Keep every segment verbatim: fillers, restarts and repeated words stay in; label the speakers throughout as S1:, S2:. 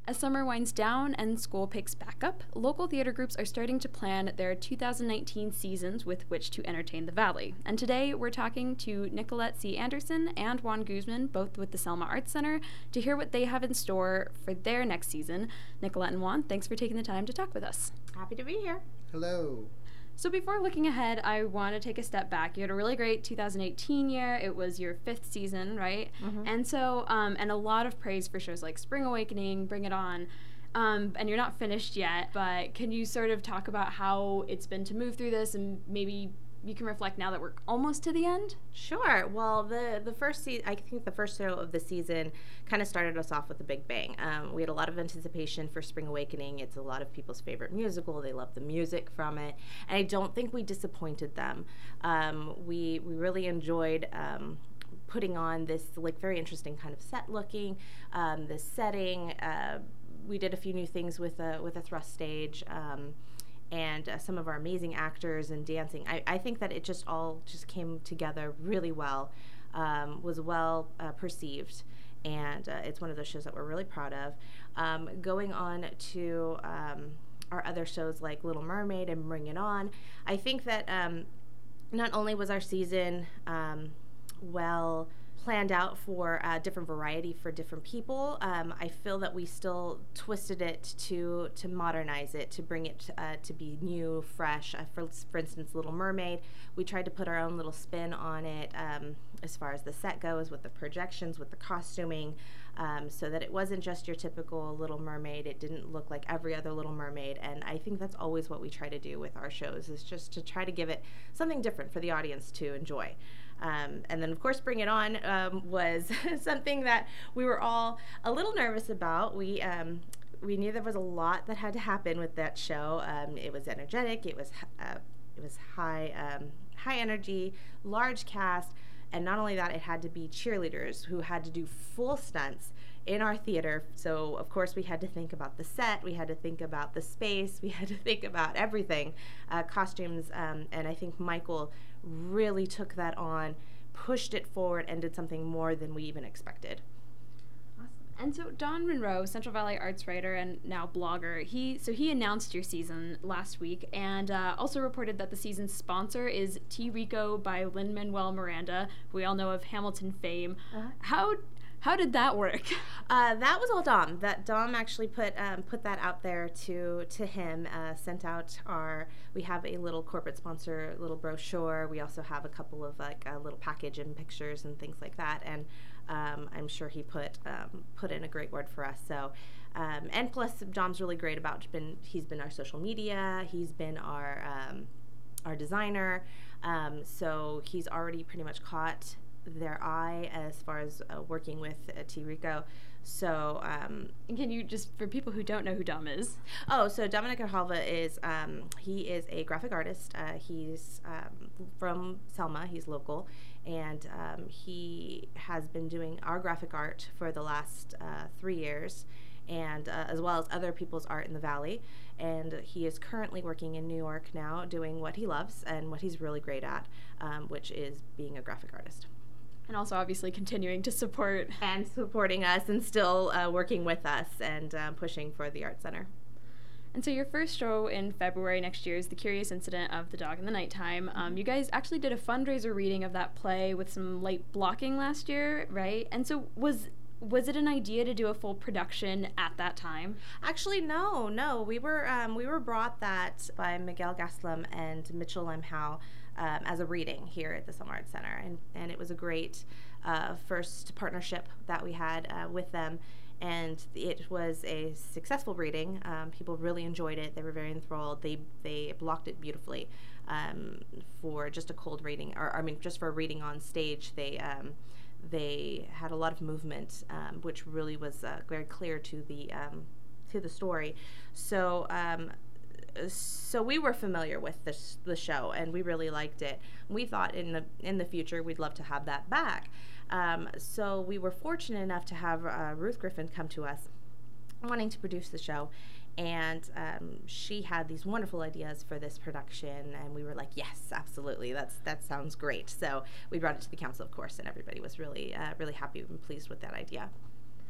S1: As summer winds down and school picks back up, local theater groups are starting to plan their two thousand nineteen seasons with which to entertain the Valley. And today we're talking to Nicolette C. Anderson and Juan Guzman, both with the Selma Arts Center, to hear what they have in store for their next season. Nicolette and Juan, thanks for taking the time to talk with us.
S2: Happy to be here.
S3: Hello.
S1: So before looking ahead, I want to take a step back. You had a really great two thousand eighteen year. It was your fifth season, right? Mm-hmm. And so, um, and a lot of praise for shows like Spring Awakening, Bring It On. Um, and you're not finished yet, but can you sort of talk about how it's been to move through this, and maybe you can reflect now that we're almost to the end?
S2: Sure. Well, the, the first season, I think the first show of the season kind of started us off with a big bang. Um, we had a lot of anticipation for Spring Awakening. It's a lot of people's favorite musical. They love the music from it. And I don't think we disappointed them. Um, we, we really enjoyed um, putting on this like very interesting kind of set looking, um, this setting. Uh, we did a few new things with a, with a thrust stage. Um, and uh, some of our amazing actors and dancing. I, I think that it just all just came together really well, um, was well uh, perceived, and uh, it's one of those shows that we're really proud of. Um, going on to um, our other shows like Little Mermaid and Bring It On, I think that um, not only was our season um, well planned out for a uh, different variety for different people. Um, I feel that we still twisted it to to modernize it, to bring it uh, to be new, fresh. Uh, for, for instance, Little Mermaid, we tried to put our own little spin on it um, as far as the set goes, with the projections, with the costuming, um, so that it wasn't just your typical Little Mermaid. It didn't look like every other Little Mermaid, and I think that's always what we try to do with our shows, is just to try to give it something different for the audience to enjoy. Um, and then, of course, Bring It On um, was something that we were all a little nervous about. We um, we knew there was a lot that had to happen with that show. Um, it was energetic. It was uh, it was high um, high energy, large cast, and not only that, it had to be cheerleaders who had to do full stunts in our theater. So, of course, we had to think about the set. We had to think about the space. We had to think about everything, uh, costumes, um, and I think Michael really took that on, pushed it forward, and did something more than we even expected.
S1: Awesome. And so Don Monroe, Central Valley arts writer and now blogger, he so he announced your season last week, and uh, also reported that the season's sponsor is T. Rico by Lin-Manuel Miranda, who we all know of Hamilton fame. Uh-huh. How How did that work?
S2: Uh, that was all Dom. That Dom actually put um, put that out there to to him. Uh, sent out our. We have a little corporate sponsor, little brochure. We also have a couple of like a little package and pictures and things like that. And um, I'm sure he put um, put in a great word for us. So. Um, and plus, Dom's really great about. Been he's been our social media. He's been our um, our designer. Um, so he's already pretty much caught their eye as far as uh, working with uh, T. Rico. So um,
S1: can you just, for people who don't know who Dom is?
S2: Oh, so Dominic Grijalva is, um, he is a graphic artist. Uh, he's um, from Selma, he's local, and um, he has been doing our graphic art for the last uh, three years, and uh, as well as other people's art in the Valley. And he is currently working in New York now doing what he loves and what he's really great at, um, which is being a graphic artist.
S1: And also obviously continuing to support.
S2: And supporting us and still uh, working with us and uh, pushing for the Art Center.
S1: And so your first show in February next year is The Curious Incident of the Dog in the Nighttime. Um, you guys actually did a fundraiser reading of that play with some light blocking last year, right? And so was was it an idea to do a full production at that time?
S2: Actually, no, no. We were um, we were brought that by Miguel Gaslam and Mitchell M. Howe um, as a reading here at the Selma Arts Center, and and it was a great uh, first partnership that we had uh, with them. And it was a successful reading. Um, people really enjoyed it. They were very enthralled. They they blocked it beautifully um, for just a cold reading, or I mean, just for a reading on stage. They um, they had a lot of movement, um, which really was uh, very clear to the um, to the story. So um, so we were familiar with this the show, and we really liked it. We thought in the in the future we'd love to have that back. Um, so we were fortunate enough to have uh, Ruth Griffin come to us wanting to produce the show, and um, she had these wonderful ideas for this production, and we were like, yes, absolutely, that's that sounds great. So we brought it to the council, of course, and everybody was really uh, really happy and pleased with that idea.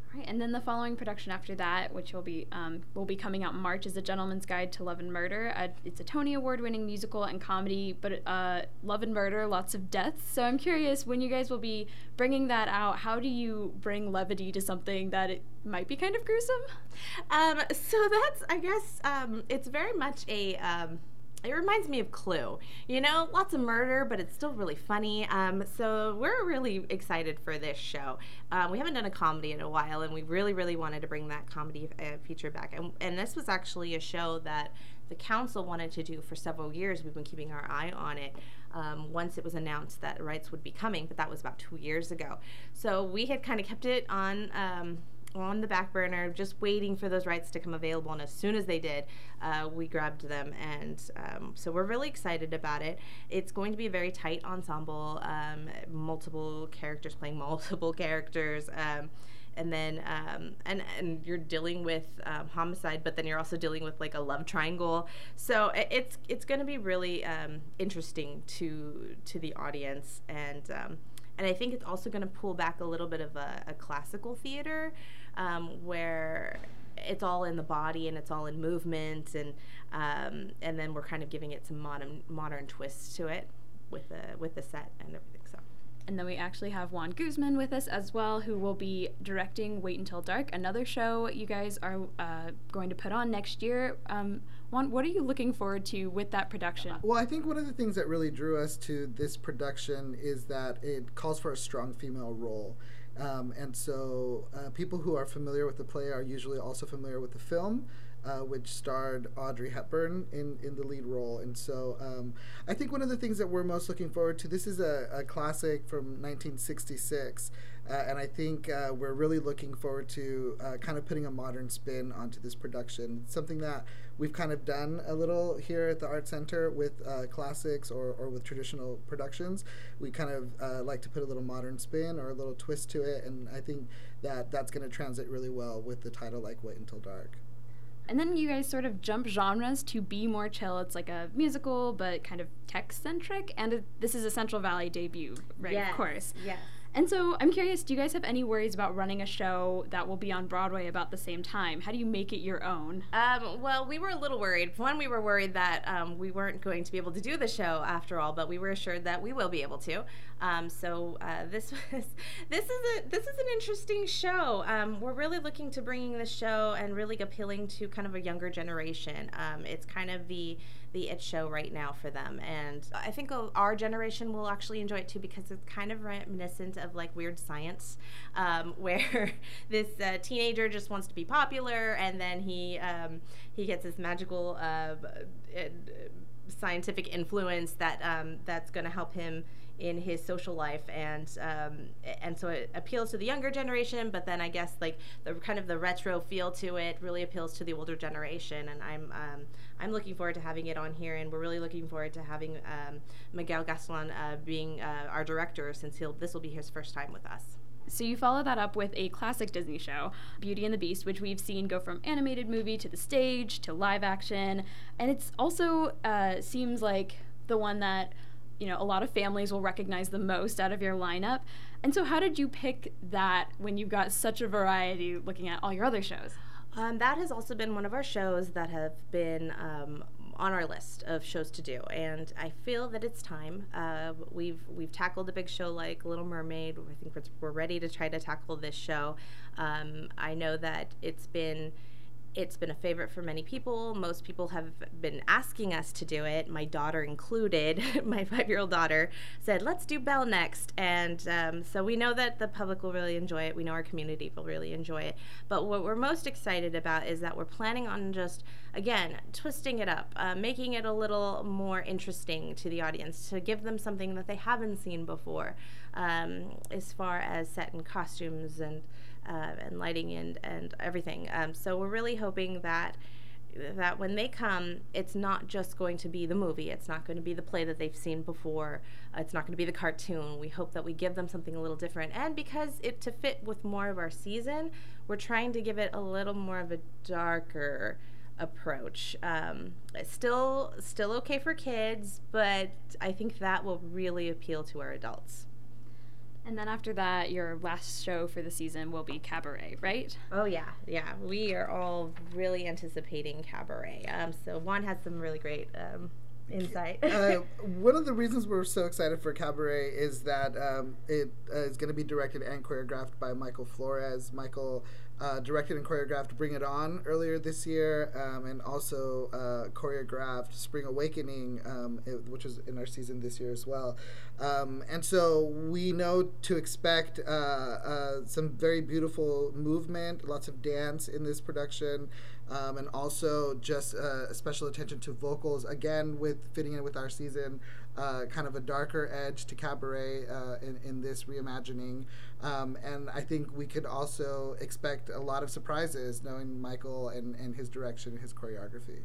S1: Right, and then the following production after that, which will be um, will be coming out in March, is A Gentleman's Guide to Love and Murder. Uh, it's a Tony Award-winning musical and comedy, but uh, love and murder, lots of deaths. So I'm curious, when you guys will be bringing that out, how do you bring levity to something that it might be kind of gruesome?
S2: Um, so that's, I guess, um, it's very much a... Um, It reminds me of Clue. You know, lots of murder, but it's still really funny. Um, so we're really excited for this show. Um, we haven't done a comedy in a while, and we really, really wanted to bring that comedy uh, feature back. And, and this was actually a show that the council wanted to do for several years. We've been keeping our eye on it um, once it was announced that rights would be coming, but that was about two years ago. So we had kind of kept it on... Um, on the back burner, just waiting for those rights to come available, and as soon as they did, uh, we grabbed them, and um, so we're really excited about it. It's going to be a very tight ensemble, um, multiple characters playing multiple characters, um, and then um, and and you're dealing with um, homicide, but then you're also dealing with like a love triangle. So it, it's it's going to be really um, interesting to to the audience, and um, and I think it's also going to pull back a little bit of a, a classical theater, um, where it's all in the body and it's all in movement, and um, and then we're kind of giving it some modern modern twists to it with the with the set and everything. So.
S1: And then we actually have Juan Guzman with us as well, who will be directing Wait Until Dark, another show you guys are uh, going to put on next year. Um, Juan, what are you looking forward to with that production?
S3: Well, I think one of the things that really drew us to this production is that it calls for a strong female role. Um, and so uh, people who are familiar with the play are usually also familiar with the film, Uh, which starred Audrey Hepburn in, in the lead role. And so um, I think one of the things that we're most looking forward to, this is a, a classic from nineteen sixty-six, uh, and I think uh, we're really looking forward to uh, kind of putting a modern spin onto this production. It's something that we've kind of done a little here at the Art Center with uh, classics or, or with traditional productions. We kind of uh, like to put a little modern spin or a little twist to it, and I think that that's going to translate really well with the title like Wait Until Dark.
S1: And then you guys sort of jump genres to be more chill. It's like a musical, but kind of tech-centric. And it, this is a Central Valley debut, right?
S2: Yes.
S1: Of course.
S2: Yes.
S1: And so I'm curious, do you guys have any worries about running a show that will be on Broadway about the same time? How do you make it your own?
S2: Um, well, we were a little worried. One, we were worried that um, we weren't going to be able to do the show after all, but we were assured that we will be able to. Um, so uh, this was this is a this is an interesting show. Um, we're really looking to bringing the show and really appealing to kind of a younger generation. Um, it's kind of the the it show right now for them, and I think our generation will actually enjoy it too, because it's kind of reminiscent of like Weird Science, um, where this uh, teenager just wants to be popular, and then he um, he gets this magical uh, uh, scientific influence that um, that's going to help him in his social life, and um, and so it appeals to the younger generation, but then I guess like the kind of the retro feel to it really appeals to the older generation, and I'm um, I'm looking forward to having it on here, and we're really looking forward to having um, Miguel Gastelum uh, being uh, our director, since he'll this will be his first time with us.
S1: So you follow that up with a classic Disney show, Beauty and the Beast, which we've seen go from animated movie to the stage to live action, and it's also uh, seems like the one that, you know, a lot of families will recognize the most out of your lineup. And so how did you pick that when you've got such a variety looking at all your other shows?
S2: Um, that has also been one of our shows that have been um, on our list of shows to do, and I feel that it's time. Uh, we've we've tackled a big show like Little Mermaid. I think we're, we're ready to try to tackle this show. Um, I know that it's been It's been a favorite for many people. Most people have been asking us to do it, my daughter included. My five-year-old daughter said, let's do Belle next. And um, so we know that the public will really enjoy it. We know our community will really enjoy it. But what we're most excited about is that we're planning on just, again, twisting it up, uh, making it a little more interesting to the audience, to give them something that they haven't seen before, um, as far as set and costumes and Uh, and lighting and, and everything. Um, so we're really hoping that that when they come, it's not just going to be the movie. It's not going to be the play that they've seen before. Uh, it's not going to be the cartoon. We hope that we give them something a little different. And because it to fit with more of our season, we're trying to give it a little more of a darker approach. Um, it's still still okay for kids, but I think that will really appeal to our adults.
S1: And then after that, your last show for the season will be Cabaret, right?
S2: Oh, yeah. Yeah. We are all really anticipating Cabaret. Um, so Juan has some really great um, insight.
S3: uh, one of the reasons we're so excited for Cabaret is that um, it uh, is going to be directed and choreographed by Michael Flores. Michael uh, directed and choreographed Bring It On earlier this year, um, and also uh, choreographed Spring Awakening, um, it, which is in our season this year as well. Um, and so we know to expect uh, uh, some very beautiful movement, lots of dance in this production. Um, and also just uh, special attention to vocals, again, with fitting in with our season, uh, kind of a darker edge to Cabaret uh, in, in this reimagining. Um, and I think we could also expect a lot of surprises knowing Michael and, and his direction and his choreography.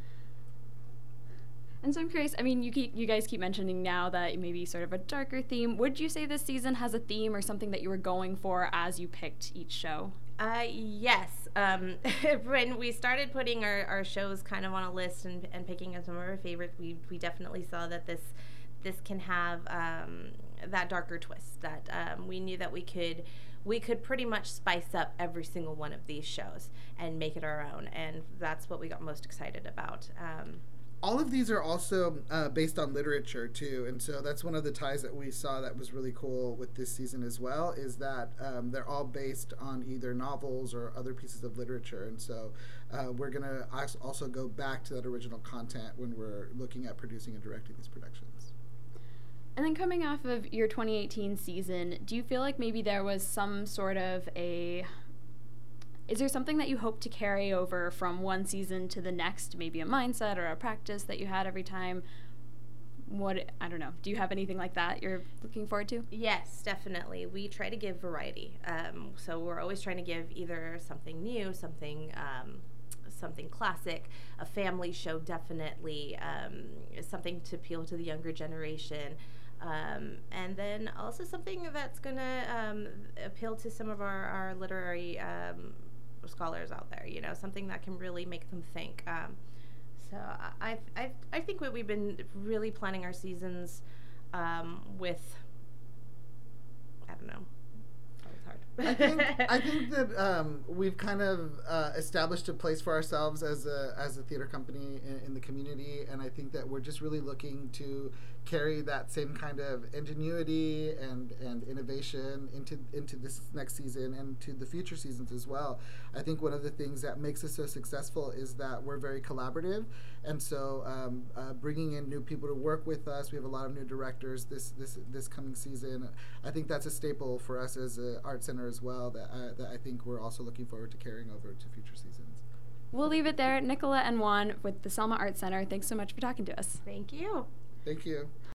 S1: And so I'm curious, I mean, you keep, you guys keep mentioning now that maybe sort of a darker theme. Would you say this season has a theme or something that you were going for as you picked each show?
S2: Uh, yes. Um, when we started putting our, our shows kind of on a list and, and picking some of our favorites, we, we definitely saw that this this can have um, that darker twist. That um, we knew that we could we could pretty much spice up every single one of these shows and make it our own, and that's what we got most excited about. Um,
S3: All of these are also uh, based on literature too, and so that's one of the ties that we saw that was really cool with this season as well, is that um, they're all based on either novels or other pieces of literature, and so uh, we're going to also go back to that original content when we're looking at producing and directing these productions.
S1: And then coming off of your twenty eighteen season, do you feel like maybe there was some sort of a... Is there something that you hope to carry over from one season to the next, maybe a mindset or a practice that you had every time? What, I don't know. Do you have anything like that you're looking forward to?
S2: Yes, definitely. We try to give variety. Um, so we're always trying to give either something new, something um, something classic, a family show definitely, um, something to appeal to the younger generation. Um, and then also something that's going to um, appeal to some of our, our literary um, scholars out there, you know, something that can really make them think. Um, so I, I, I think what we've been really planning our seasons um, with, I don't know, it's hard.
S3: I think I think that um, we've kind of uh, established a place for ourselves as a as a theater company in, in the community, and I think that we're just really looking to carry that same kind of ingenuity and, and innovation into into this next season and to the future seasons as well. I think one of the things that makes us so successful is that we're very collaborative, and so um, uh, bringing in new people to work with us. We have a lot of new directors this this this coming season. I think that's a staple for us as an art center as well, that I, that I think we're also looking forward to carrying over to future seasons.
S1: We'll leave it there. Nicola and Juan with the Selma Art Center, thanks so much for talking to us.
S2: Thank you.
S3: Thank you.